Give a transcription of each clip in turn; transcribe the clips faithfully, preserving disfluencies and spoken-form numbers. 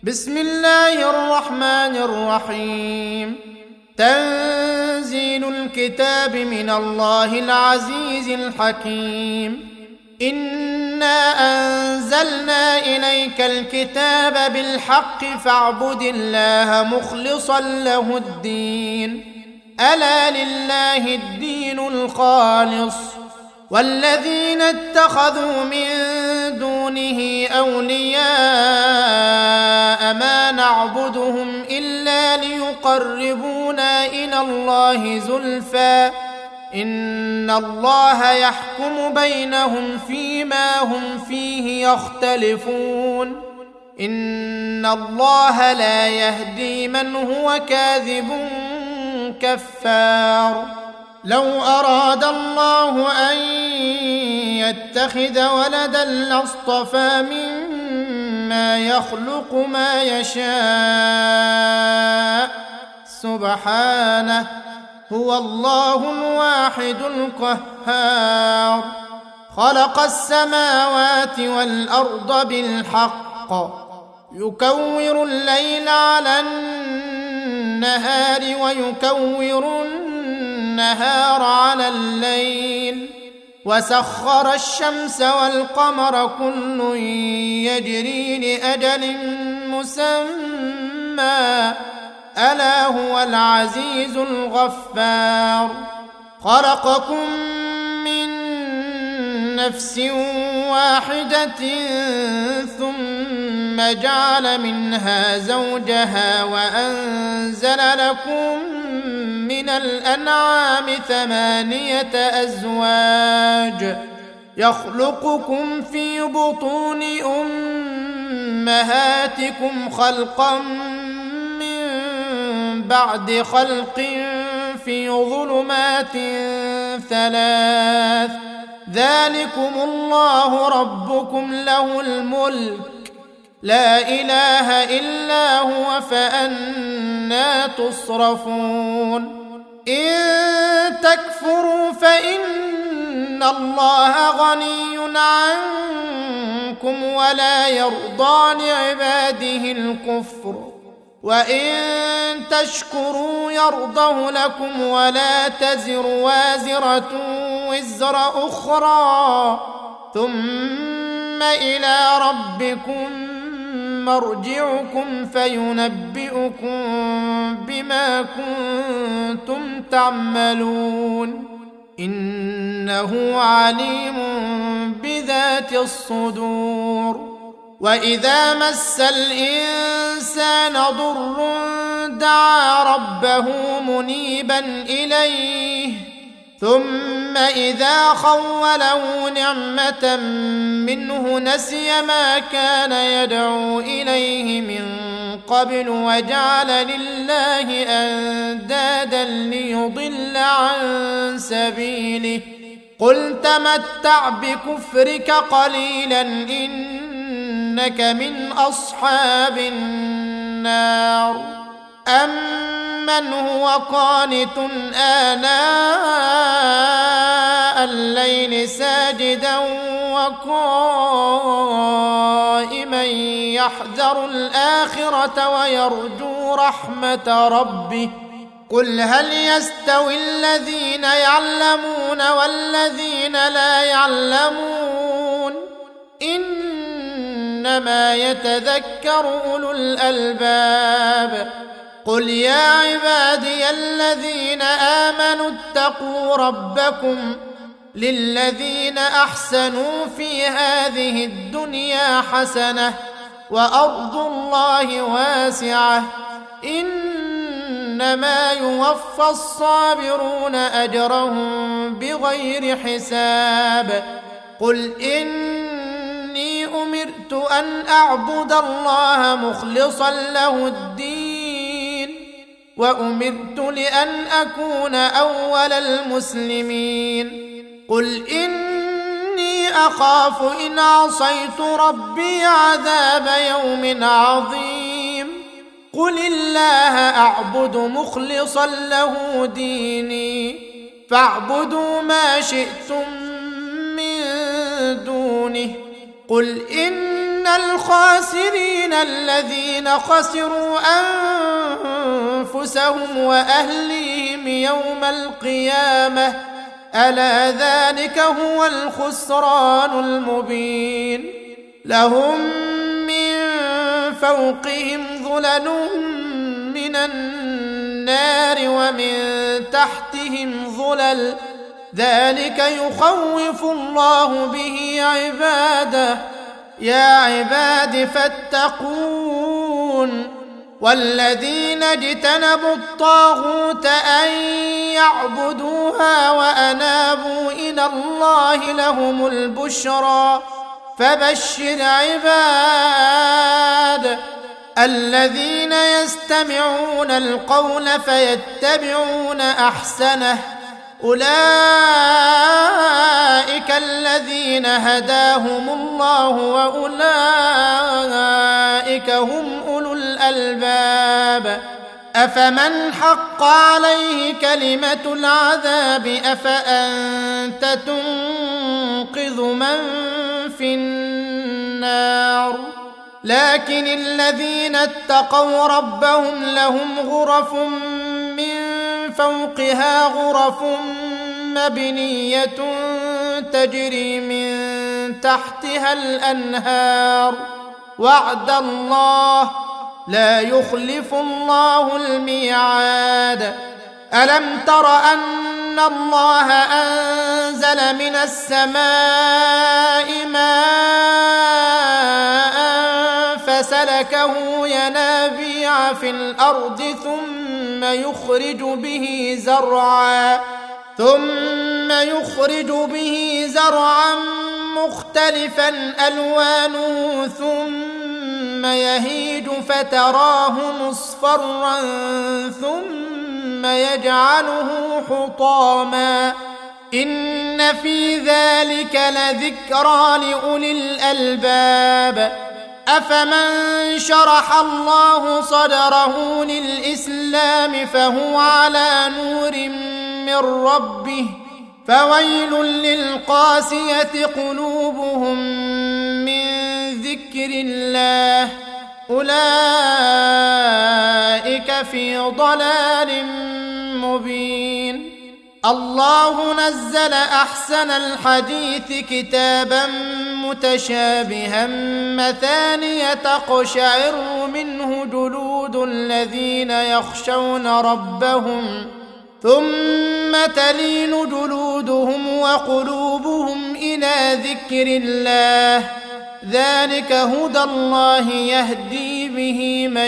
بسم الله الرحمن الرحيم. تنزيل الكتاب من الله العزيز الحكيم. إنا أنزلنا إليك الكتاب بالحق فاعبد الله مخلصا له الدين. ألا لله الدين الخالص والذين اتخذوا من دونه أولياء ما نعبدهم إلا ليقربونا إلى الله زلفى إن الله يحكم بينهم فيما هم فيه يختلفون. إن الله لا يهدي من هو كاذب كفار. لو أراد الله أن يتخذ ولدا لاصطفى مما يخلق ما يشاء سبحانه هو الله الواحد القهار. خلق السماوات والأرض بالحق يكور الليل على النهار ويكور النهار على الليل وسخر الشمس والقمر كل يجري لأجل مسمى ألا هو العزيز الغفار. خلقكم من نفس واحدة ثم جعل منها زوجها وأنزل لكم من الأنعام ثمانية أزواج يخلقكم في بطون أمهاتكم خلقا من بعد خلق في ظلمات ثلاث ذلكم الله ربكم له الملك لا إله إلا هو فأنى تصرفون. إن تكفروا فإن الله غني عنكم ولا يرضى لعباده الكفر وإن تشكروا يرضه لكم ولا تزر وازرة وزر أخرى ثم إلى ربكم مرجعكم فينبئكم بما كنتم تعملون إنه عليم بذات الصدور. وإذا مس الإنسان ضر دعا ربه منيبا إليه ثم إذا خوله نعمة منه نسي ما كان يدعو إليه من قبل وجعل لله أندادا ليضل عن سبيله قل تمتع بكفرك قليلا إنك من أصحاب النار. أمن هو قانت آناء الليل ساجدا وقائما يحذر الآخرة ويرجو رحمة ربه قل هل يستوي الذين يعلمون والذين لا يعلمون إنما يتذكر أولو الألباب. قل يا عبادي الذين آمنوا اتقوا ربكم للذين أحسنوا في هذه الدنيا حسنة وأرض الله واسعة إنما يوفى الصابرون أجرهم بغير حساب. قل إني أمرت أن أعبد الله مخلصا له الدين وأمرت لأن أكون أول المسلمين. قل إني أخاف إن عصيت ربي عذاب يوم عظيم. قل الله أعبد مخلصا له ديني فاعبدوا ما شئتم من دونه. قل إن الخاسرين من الذين خسروا أنفسهم وأهليهم يوم القيامة ألا ذلك هو الخسران المبين لهم من فوقهم ظلل من النار ومن تحتهم ظلل ذلك يخوف الله به عباده يا عباد فاتقون والذين اجتنبوا الطاغوت أن يعبدوها وأنابوا إلى الله لهم البشرى فبشر عباد الذين يستمعون القول فيتبعون أحسنه أولئك الذين هداهم الله وأولئك هم أولو الألباب أفمن حق عليه كلمة العذاب أفأنت تنقذ من في النار لكن الذين اتقوا ربهم لهم غرف من فوقها غرف مبنية تجري من تحتها الأنهار وعد الله لا يخلف الله الميعاد ألم تر أن الله أنزل من السماء ماء فسلكه ينابيع في الأرض ثم يخرج به زرعا ثم يخرج به زرعا مختلفا ألوانه ثم يهيج فتراه مصفرا ثم يجعله حطاما إن في ذلك لذكرى لأولي الألباب أفمن شرح الله صدره للإسلام فهو على نور من ربه فويل للقاسية قلوبهم من ذكر الله أولئك في ضلال مبين الله نزل أحسن الحديث كتابا متشابها مثانية تقشعر منه جلود الذين يخشون ربهم ثم تلين جلودهم وقلوبهم إلى ذكر الله ذلك هدى الله يهدي به من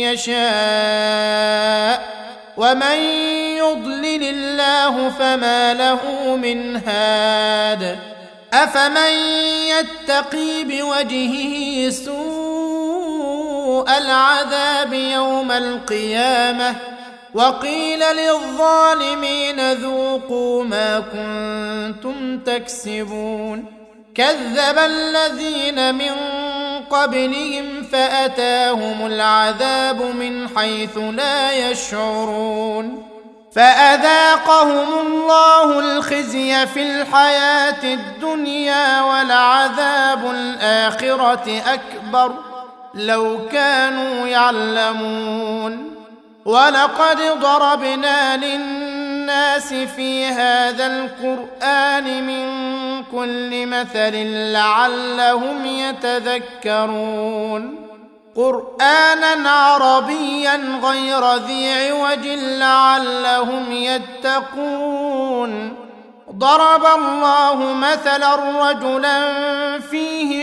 يشاء ومن يضلل الله فما له من هاد أفمن يتقي بوجهه سوء العذاب يوم القيامة وقيل للظالمين ذوقوا ما كنتم تكسبون كذب الذين من قبلهم فأتاهم العذاب من حيث لا يشعرون فأذاقهم الله الخزي في الحياة الدنيا ولعذاب الآخرة أكبر لو كانوا يعلمون ولقد ضربنا للناس في هذا القرآن من كل مثل لعلهم يتذكرون قرآنا عربيا غير ذي عوج لعلهم يتقون ضرب الله مثلا رجلا فيه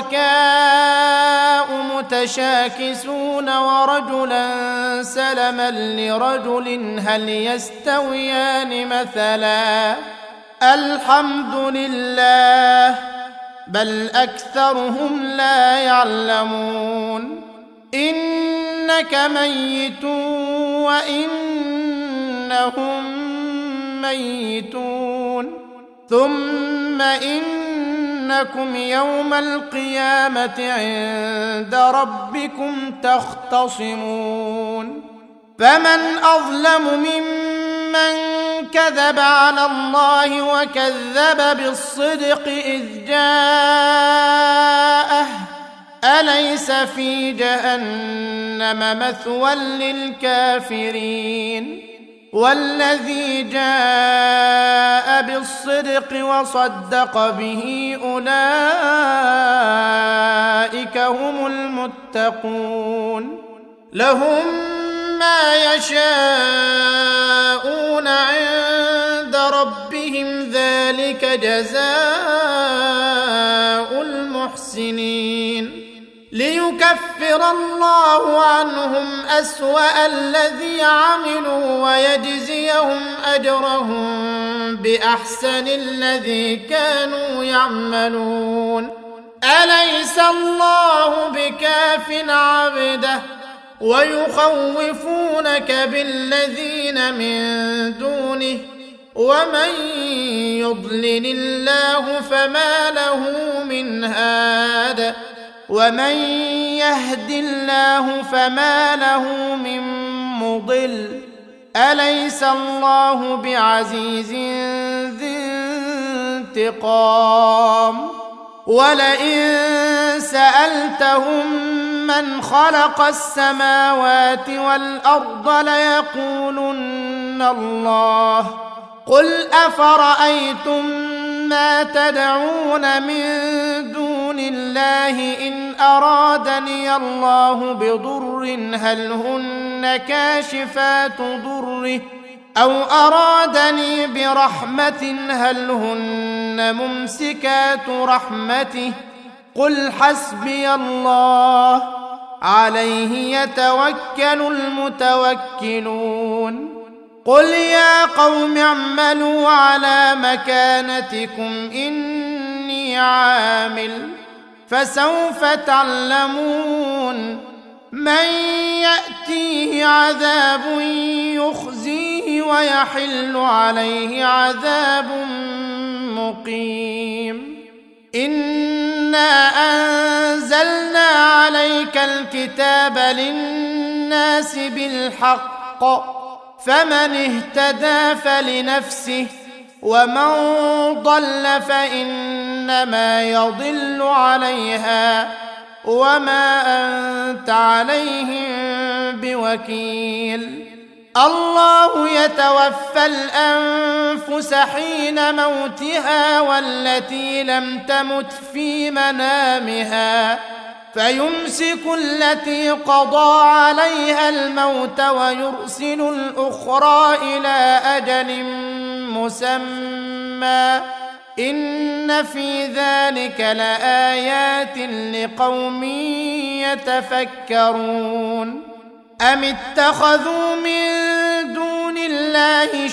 شركاء متشاكسون ورجلا سلما لرجل هل يستويان مثلا الحمد لله بل أكثرهم لا يعلمون إنك ميت وإنهم ميتون ثم إنكم يوم القيامة عند ربكم تختصمون فمن أظلم ممن كذب على الله وكذب بالصدق إذ جاءه أليس في جهنم مثوى للكافرين والذي جاء بالصدق وصدق به أولئك هم المتقون لهم ما يشاءون عند ربهم ذلك جزاء المحسنين ليكفر الله عنهم أسوأ الذي عملوا ويجزيهم أجرهم بأحسن الذي كانوا يعملون أليس الله بكاف عبده ويخوفونك بالذين من دونه ومن يضلل الله فما له من هاد ومن يهد الله فما له من مضل أليس الله بعزيز ذي انتقام ولئن سألتهم من خلق السماوات والأرض ليقولن الله قل أفرأيتم ما تدعون من دون الله إن أرادني الله بضر هل هن كاشفات ضره أو أرادني برحمة هل هن ممسكات رحمته قل حسبي الله عليه يتوكل المتوكلون قل يا قوم اعملوا على مكانتكم إني عامل فسوف تعلمون من يأتيه عذاب يخزيه ويحل عليه عذاب مقيم إنا أنزلنا عليك الكتاب للناس بالحق فمن اهتدى فلنفسه ومن ضل فإنما يضل عليها وما أنت عليهم بوكيل الله يتوفى الأنفس حين موتها والتي لم تمت في منامها فيمسك التي قضى عليها الموت ويرسل الأخرى إلى أجل مسمى إن في ذلك لآيات لقوم يتفكرون أم اتخذوا من دون الله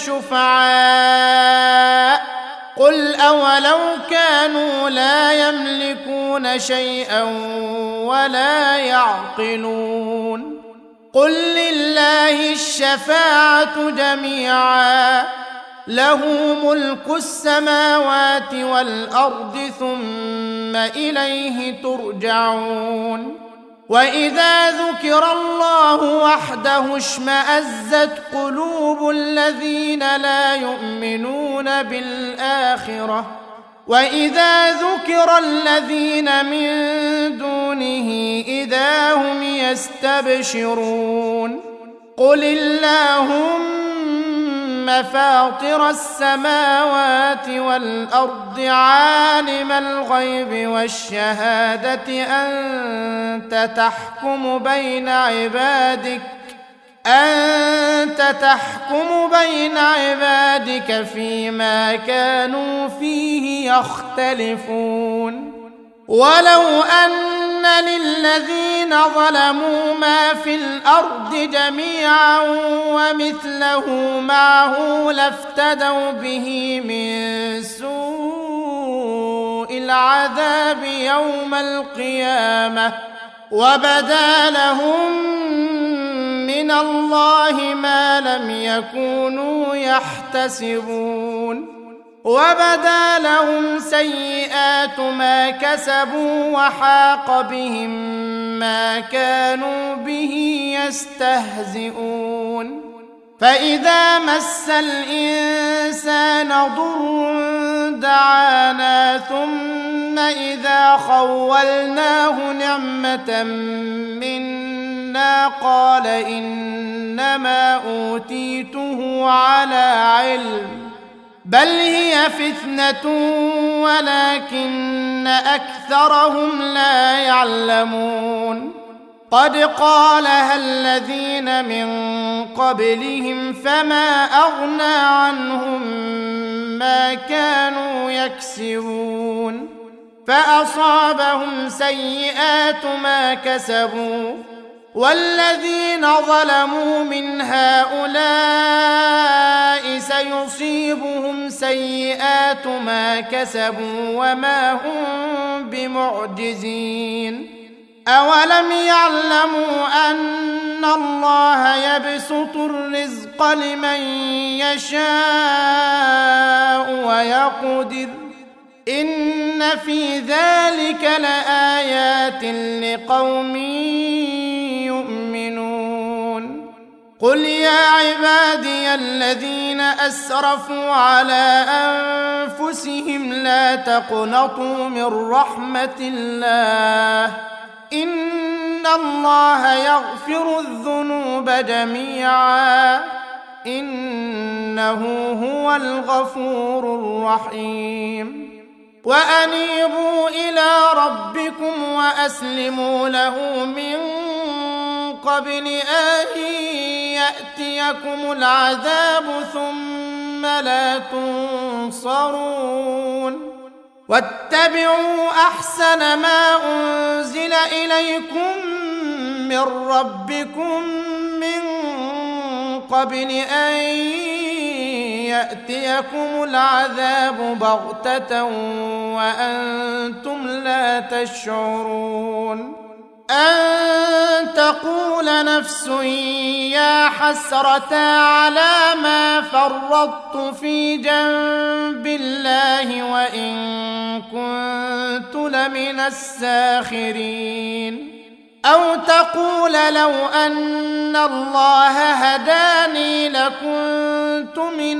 شفعاء قل أولو كانوا لا يملكون شيئا ولا يعقلون قل لله الشفاعة جميعا له ملك السماوات والأرض ثم إليه ترجعون وإذا ذكر الله وحده اشمأزت قلوب الذين لا يؤمنون بالآخرة وإذا ذكر الذين من دونه إذا هم يستبشرون قل اللهم فاطر السماوات والأرض عالم الغيب والشهادة أنت تحكم بين عبادك أنت تحكم بين عبادك فيما كانوا فيه يختلفون ولو أن للذين ظلموا ما في الأرض جميعا ومثله معه لافتدوا به من سوء العذاب يوم القيامة وبدا لهم من الله ما لم يكونوا يحتسبون وبدا لهم سيئات ما كسبوا وحاق بهم ما كانوا به يستهزئون فإذا مس الإنسان ضر دعانا ثم ثم إذا خولناه نعمة منا قال إنما أوتيته على علم بل هي فتنة ولكن أكثرهم لا يعلمون قد قالها الذين من قبلهم فما أغنى عنهم ما كانوا يكسبون فأصابهم سيئات ما كسبوا والذين ظلموا من هؤلاء سيصيبهم سيئات ما كسبوا وما هم بمعجزين أولم يعلموا أن الله يبسط الرزق لمن يشاء ويقدر إن في ذلك لآيات لقوم يؤمنون قل يا عبادي الذين أسرفوا على أنفسهم لا تقنطوا من رحمة الله إن الله يغفر الذنوب جميعا إنه هو الغفور الرحيم وأنيبوا إلى ربكم وأسلموا له من قبل أن يأتيكم العذاب ثم لا تنصرون واتبعوا أحسن ما أنزل إليكم من ربكم من قبل أن يأتيكم العذاب بغتة وأنتم لا تشعرون أن تقول نفس يا حسرة على ما فرطت في جنب الله وإن كنت لمن الساخرين أو تقول لو أن الله هداني لكنت من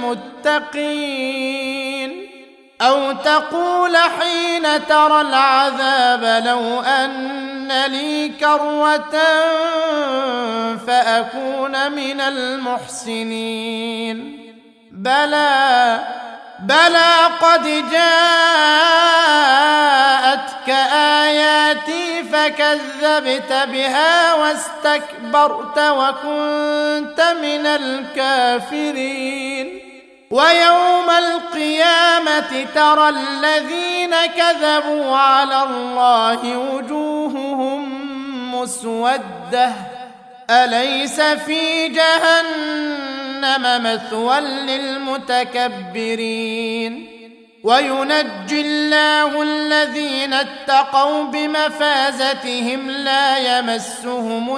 المتقين أو تقول حين ترى العذاب لو أن لي كرة فأكون من المحسنين بلى بلى قد جاءتك آياتي فكذبت بها واستكبرت وكنت من الكافرين ويوم القيامة ترى الذين كذبوا على الله وجوههم مسودة أليس في جهنم مثوى للمتكبرين وينجي الله الذين اتقوا بمفازتهم لا يمسهم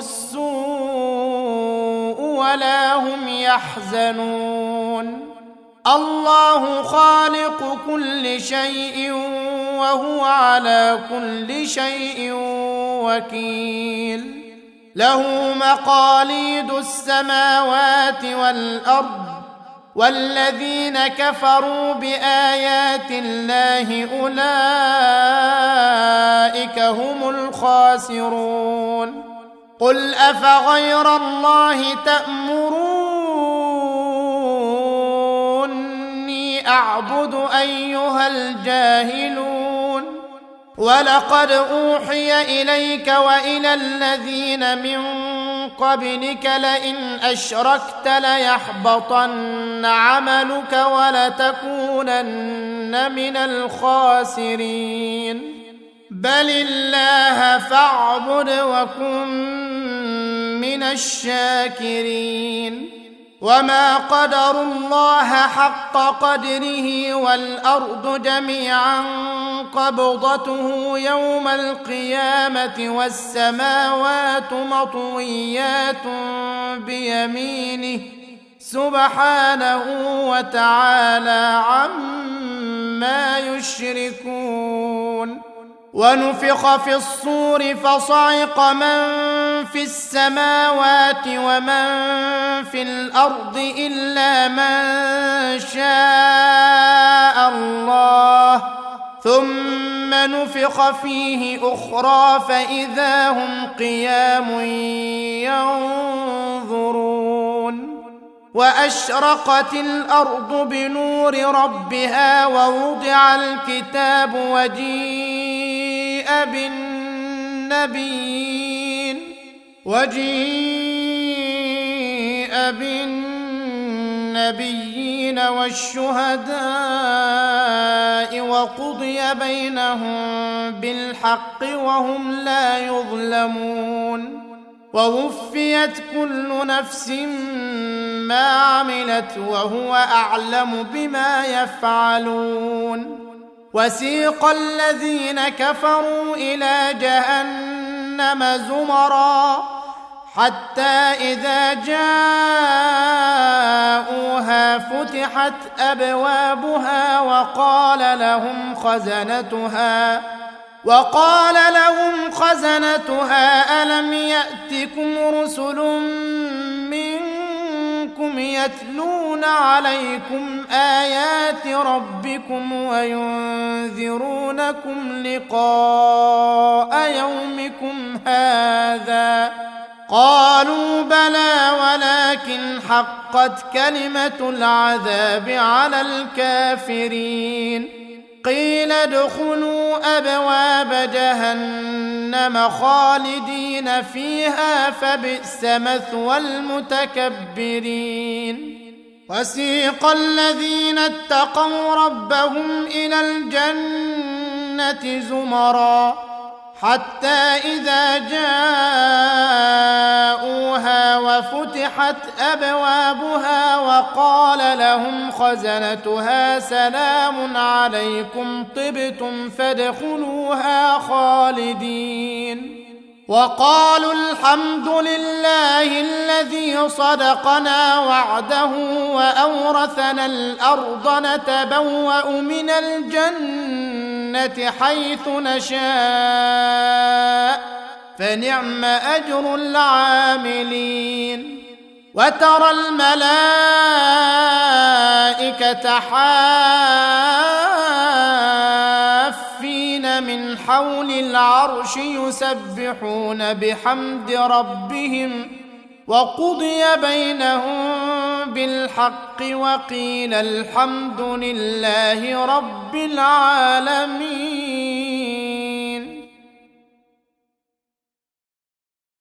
السوء ولا هم يحزنون الله خالق كل شيء وهو على كل شيء وكيل له مقاليد السماوات والأرض والذين كفروا بآيات الله أولئك هم الخاسرون قل أفغير الله تأمروني أعبد أيها الجاهلون ولقد أوحي إليك وإلى الذين من قبلك لئن أشركت ليحبطن عملك ولتكونن من الخاسرين بل الله فاعبد وكن من الشاكرين وما قدروا الله حق قدره والأرض جميعا قبضته يوم القيامة والسماوات مطويات بيمينه سبحانه وتعالى عما يشركون ونفخ في الصور فصعق من في السماوات ومن في الأرض إلا من شاء الله ثم نفخ فيه أخرى فإذا هم قيام ينظرون وأشرقت الأرض بنور ربها ووضع الكتاب وجيء بالنبيين وجيء بالنبيين والشهداء وقضي بينهم بالحق وهم لا يظلمون ووفيت كل نفس ما عملت وهو أعلم بما يفعلون وسيق الذين كفروا إلى جهنم زمرا حتى إذا جاءوها فتحت أبوابها وقال لهم خزنتها وقال لهم خزنتها ألم يأتكم رسل منكم يتلون عليكم آيات ربكم وينذرونكم لقاء يومكم هذا قالوا بلى ولكن حقت كلمة العذاب على الكافرين قيل ادخلوا أبواب جهنم خالدين فيها فبئس مثوى المتكبرين وسيق الذين اتقوا ربهم إلى الجنة زمرا حتى إذا جاءوها وفتحت أبوابها وقال لهم خزنتها سلام عليكم طبتم فادخلوها خالدين وقالوا الحمد لله الذي صدقنا وعده وأورثنا الأرض نتبوأ من الجنة حيث نشاء فنعم أجر العاملين وترى الملائكة حافين من حول العرش يسبحون بحمد ربهم وقضي بينهم بالحق وقيل الحمد لله رب العالمين.